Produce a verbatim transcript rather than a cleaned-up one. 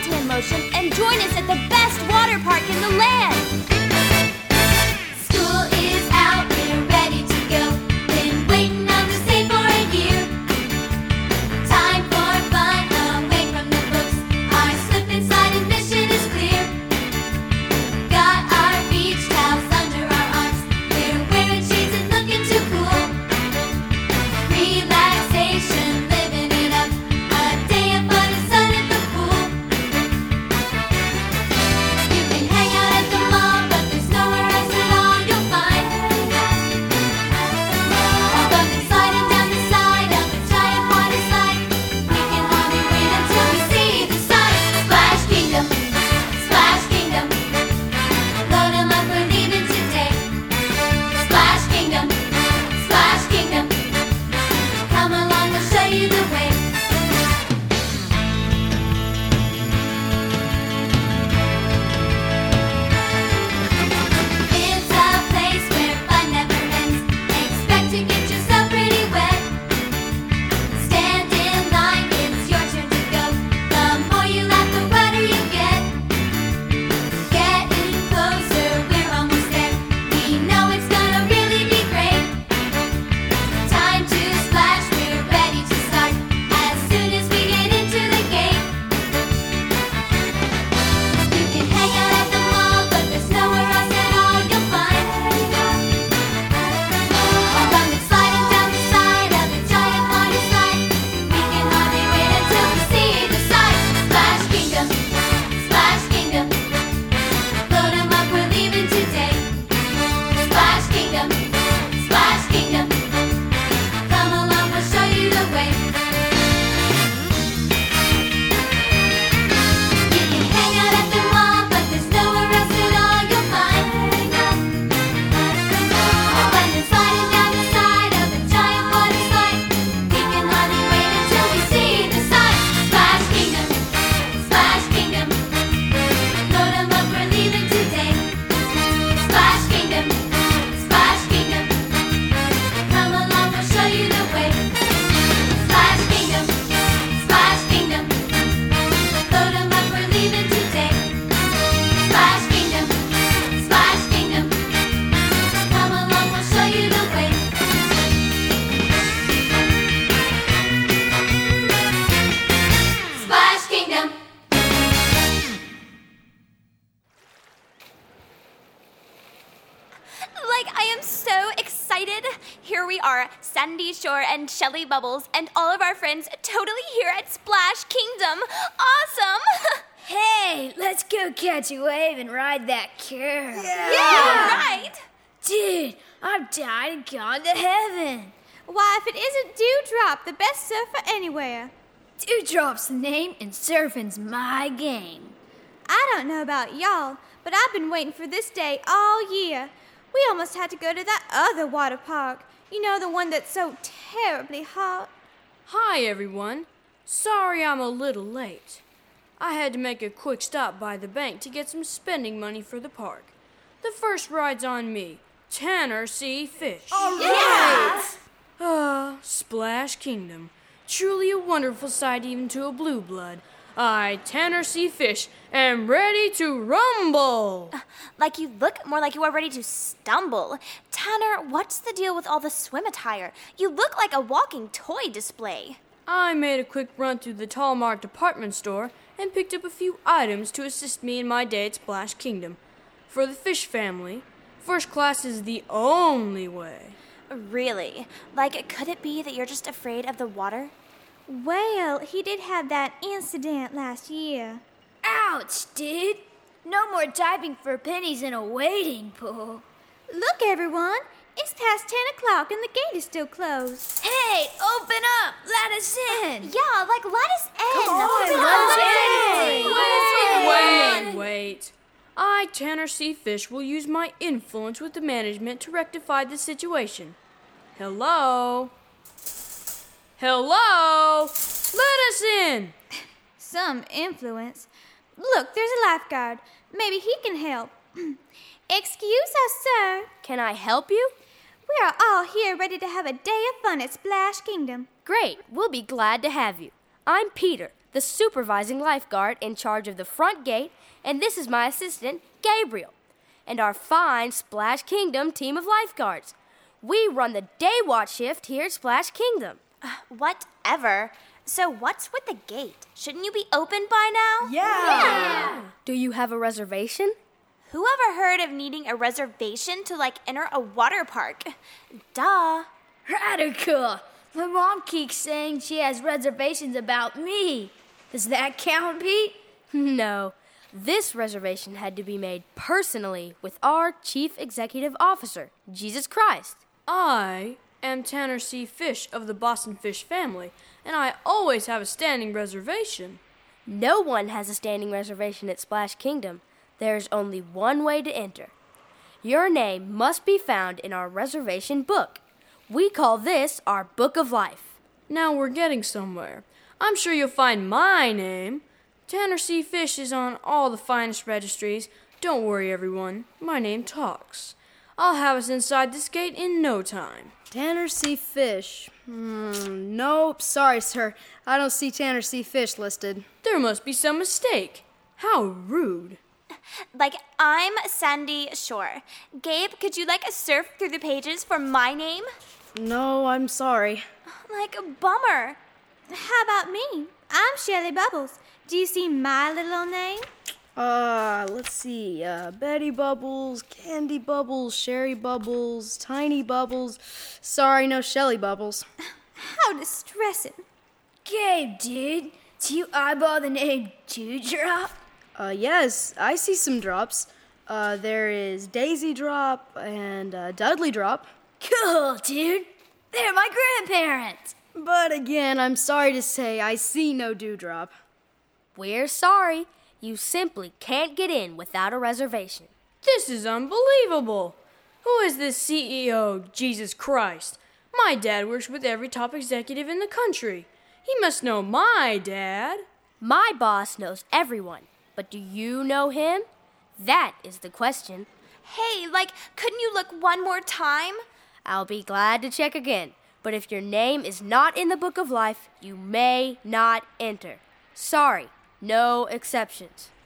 suntan lotion and join us at the best water park in the land. School is out, we're ready to go. Been waiting on this day for a year. Time for fun away from the books. Our slip and slide admission is clear. Got our beach towels under our arms. We're wearing shades and looking too cool. Relaxation, living it up. A day of fun and sun at the pool. You can hang out at the mall, but there's nowhere else at all you'll find. All fun and sliding down the side of a giant water slide. We can hardly wait until we see the sign. Splash Kingdom, Splash Kingdom. Load 'em up, we're leaving today. Splash Kingdom, Splash Kingdom. Come along, we'll show you the way. It's a place where fun never ends. Expect to get yourself pretty wet. Stand in line, it's your turn to go. The more you laugh, the wetter you get. Getting closer, we're almost there. We know it's gonna really be great. Time to splash, we're ready to start. As soon as we get into the gate. You can hang out at the mall, but there's nowhere else at all you'll find. All fun and sliding down the side of a giant water slide. We can hardly wait until we see the sign. Splash Kingdom, Splash Kingdom. Load 'em up, we're leaving today. Splash Kingdom, Splash Kingdom. Come along, we'll show you the way. You can hang out at the mall, but there's nowhere else at all you'll find. All fun and sliding down the side of a giant water slide. We can hardly wait until we see the sign. Splash Kingdom, Splash Kingdom. Load 'em up, we're leaving today. Splash Kingdom, Splash Kingdom. Come along, we'll show you the way. Splash Kingdom, Splash Kingdom. Load 'em up, we're leaving today. Splash Kingdom, Splash Kingdom. Come along, we'll show you the way. Splash Kingdom. Like, I am so excited. Here we are, Sandy Shore and Shelly Bubbles, and all of our friends totally here at Splash Kingdom. Awesome! Hey, let's go catch a wave and ride that curve. Yeah, right. Dude, I've died and gone to heaven. Why, if it isn't Dewdrop, the best surfer anywhere. Dewdrop's the name and surfing's my game. I don't know about y'all, but I've been waiting for this day all year. We almost had to go to that other water park. You know, the one that's so terribly hot. Hi, everyone. Sorry I'm a little late. I had to make a quick stop by the bank to get some spending money for the park. The first ride's on me, Tanner C. Fish. All right. Ah, Splash Kingdom. Truly a wonderful sight even to a blue blood. I, Tanner C. Fish, am ready to rumble. Like you look more like you are ready to stumble. Tanner, what's the deal with all the swim attire? You look like a walking toy display. I made a quick run through the Tallmark department store and picked up a few items to assist me in my day at Splash Kingdom. For the fish family, first class is the only way. Really? Like, could it be that you're just afraid of the water? Well, he did have that incident last year. Ouch, dude. No more diving for pennies in a wading pool. Look, everyone. It's past ten o'clock and the gate is still closed. Hey, open up. Let us in. Yeah, like, let us in. Come on, Open let up. us in. Wait, wait. I, Tanner C. Fish, will use my influence with the management to rectify the situation. Hello? Hello? Let us in. Some influence. Look, there's a lifeguard. Maybe he can help. Excuse us, sir. Can I help you? We are all here ready to have a day of fun at Splash Kingdom. Great. We'll be glad to have you. I'm Peter, the supervising lifeguard in charge of the front gate, and this is my assistant, Gabriel, and our fine Splash Kingdom team of lifeguards. We run the day watch shift here at Splash Kingdom. Whatever. So what's with the gate? Shouldn't you be open by now? Yeah. Do you have a reservation? Who ever heard of needing a reservation to, like, enter a water park? Duh. Radical. My mom keeps saying she has reservations about me. Does that count, Pete? No. This reservation had to be made personally with our Chief Executive Officer, Jesus Christ. I am Tanner C. Fish of the Boston Fish family, and I always have a standing reservation. No one has a standing reservation at Splash Kingdom. There is only one way to enter. Your name must be found in our reservation book. We call this our Book of Life. Now we're getting somewhere. I'm sure you'll find my name. Tanner C. Fish is on all the finest registries. Don't worry, everyone. My name talks. I'll have us inside this gate in no time. Tanner C. Fish. Hmm, nope, sorry, sir. I don't see Tanner C. Fish listed. There must be some mistake. How rude. Like, I'm Sandy Shore. Gabe, could you, like, surf through the pages for my name? No, I'm sorry. Like, a bummer. How about me? I'm Shelly Bubbles. Do you see my little old name? Uh, let's see. Uh, Betty Bubbles, Candy Bubbles, Sherry Bubbles, Tiny Bubbles. Sorry, no Shelly Bubbles. How distressing. Gabe, dude. Do you eyeball the name Dewdrop? Uh, yes, I see some drops. Uh, there is Daisy Drop and uh, Dudley Drop. Cool, dude. They're my grandparents. But again, I'm sorry to say I see no Dewdrop. We're sorry. You simply can't get in without a reservation. This is unbelievable. Who is this C E O, Jesus Christ? My dad works with every top executive in the country. He must know my dad. My boss knows everyone, but do you know him? That is the question. Hey, like, couldn't you look one more time? I'll be glad to check again, but if your name is not in the Book of Life, you may not enter. Sorry, no exceptions.